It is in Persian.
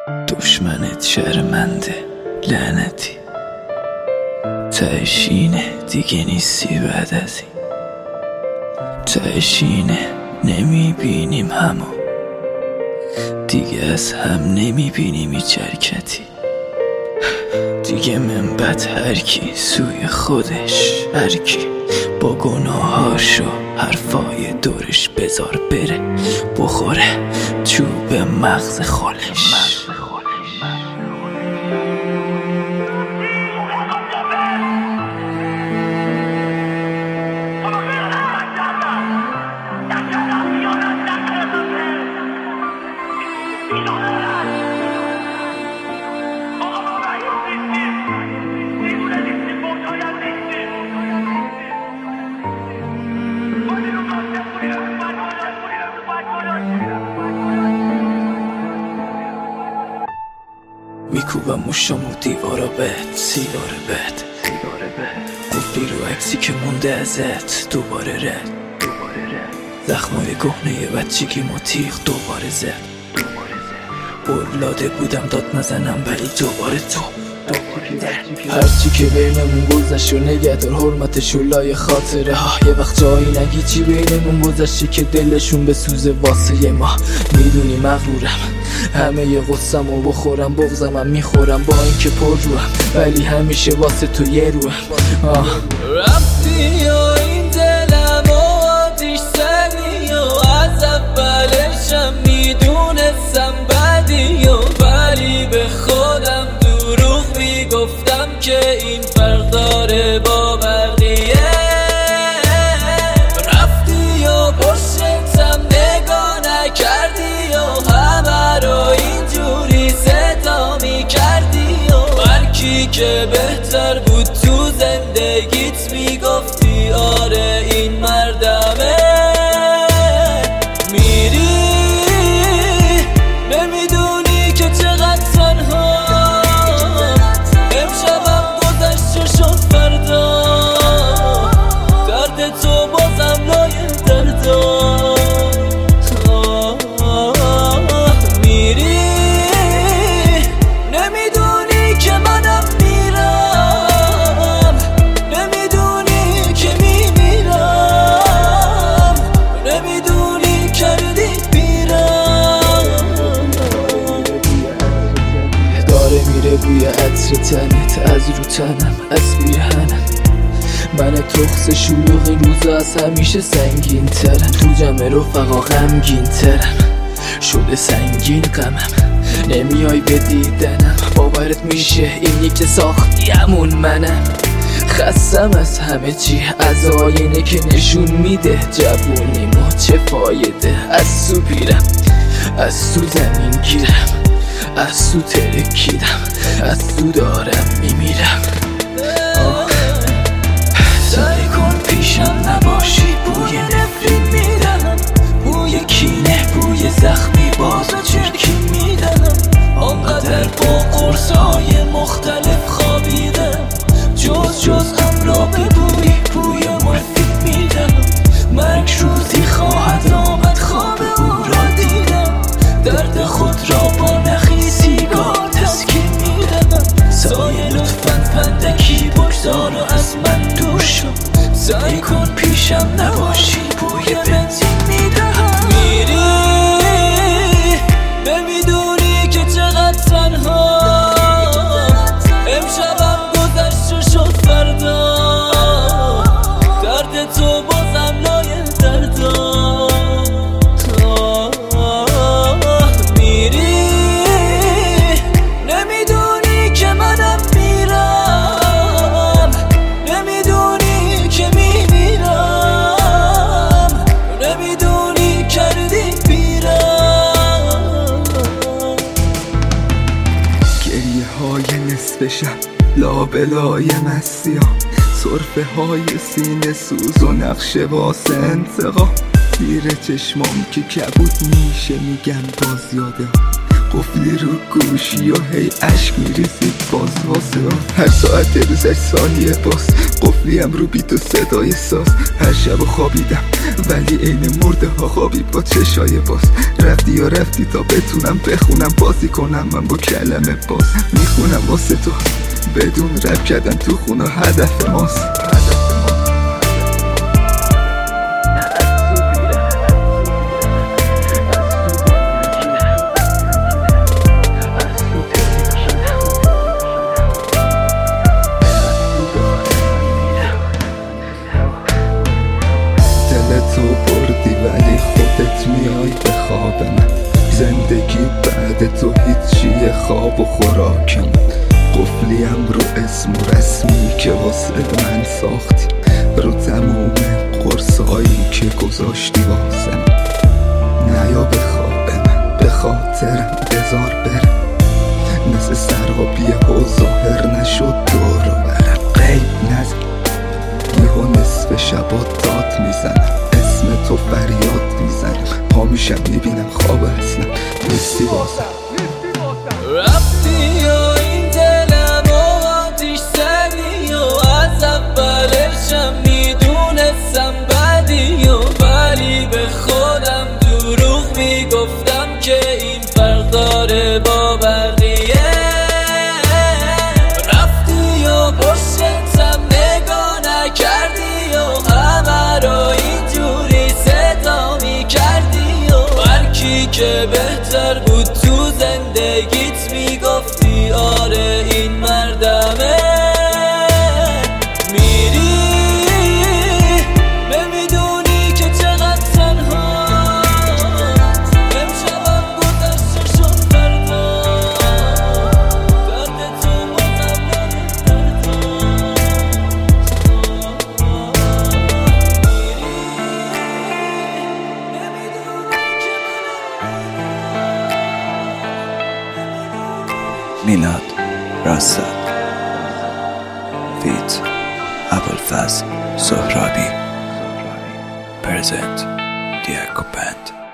دشمنت شرمنده لعنتی، تهشینه دیگه نیستی بعد از این، تهشینه نمیبینیم همو دیگه، از هم نمیبینیم هیچ حرکتی دیگه، من بد هرکی سوی خودش، هرکی با گناهاشو حرفای دورش بذار بره بخوره چوب مغز خالش. میکوبم موشامو دیوارا بهت، سیگار بهت گفتی رو عکسی که مونده ازت، دوباره رد زخمای گهنه بچگیمو تیغ دوباره زد، اولاده بودم داد نزنم ولی دوباره تو هرچی که بینمون گذشت و نگه دار حرمتشو لای خاطره ها، یه وقت جایی نگی چی بینمون گذشته که دلشون بسوزه واسه ما. میدونی مغرورم همه ی غصم و بخورم، بغضمم میخورم با اینکه پر روم ولی همیشه واسه تو یه روم. رفتی یا این دلم و آتیش زدی و از اولشم میدونستم بدی و ولی به خودم دروغ میگفتم که این فرق داره با بقیه. رفتی یا پشتم نگاه نکردی و همه رو اینجوری صدا میکردی و هرکی که بهتر بود تو زندگیت میگفتی آره این مردمه. میری نمیدونی که چقدر تنها، امشبم گذشت شد فردا، درد تو بازم لای دردا. میری نمیدونی که منم میرم، نمیدونی که میمیرم، نمیدونی کردی بیرم. داره میره بوی عطر تنت از رو تنم، از بیهنم من تخص شلوغ این روزا از همیشه سنگین ترم، تو جمع رفقا غمگین ترم شده سنگین غمم، نمیای به دیدنم باورت میشه اینی که ساختی همون منم. خستم از همه چی، از آینه که نشون میده جوونیمو چه فایده، از تو پیرم از تو زمین گیرم، از تو ترکیدم از تو دارم میمیرم. سعی کن پیشم نباشی، بوی نفرین میدم، بوی کینه بوی زخمی باز و چرکین میدم، آنقدر با قرصهای مختلف خوابیدم، جز هم را به بوی مورفین میدم. مرگ روزی خواهد آمد خواب او را دیدم، درد خود را با نخی سیگار تسکین میدم. سایه لطفاً پندکی بگذار و از من دور شو، سعی کن پیشم نباشی، بوی بنزین میدم. میری نمیدونی که چقدر تنها، امشبم گذشت شد فردا، درد تو بازم لای دردا. میری نمیدونی که منم میرم، نمیدونی که میمیرم، نمیدونی کردی بیرم. گریه های نصف شب لابلای مستی ها، صرفه های سینه سوز و نقشه واسه انتقام، زیر چشمام که کبود میشه میگن باز یاده ها، قفلی رو گوشی و هی عشق میریزید باز واسه هر ساعت روزش ثانیه باز قفلیم رو بیت و صدای ساز هر شب خوابیدم ولی عین مرده ها خوابی با چشای باز رفتی یا رفتی تا بتونم بخونم بازی کنم من با کلمه باز میخونم واسه تو بدون رپ کردن تو خونه هدف ماست تو بردی ولی خودت میای به خواب من زندگی بعد تو هیچیه خواب و خوراکم قفلیم رو اسم و رسمی که واسه من ساختی رو تموم قرصایی که گذاشتی واسه من نیا به خواب من به خاطرم بذار برم مثل سرابی و ظاهر نشد دور و برم غیب نزن یهو نصف شبا داد میزنم اسم تو فریاد میزنم پا میشم میبینم خواب اصلا نیستی واسم رفتی و این دلم و آتیش زدی و از اولشم میدونستم بدی و ولی به خودم دروغ میگفتم که این فرق داره با بقیه رفتی و پشتم نگاه نکردی و همه رو اینجوری صدا میکردی و برکی که بهتر بود تو زندگیت میگفتی آره این مردمه میری نمیدونی که چقدر تنها امشبم گذشته شد فردا درد تو بازم میلاد راستاد فیت ابوالفضل سهرابی پرزنت دیاکو بند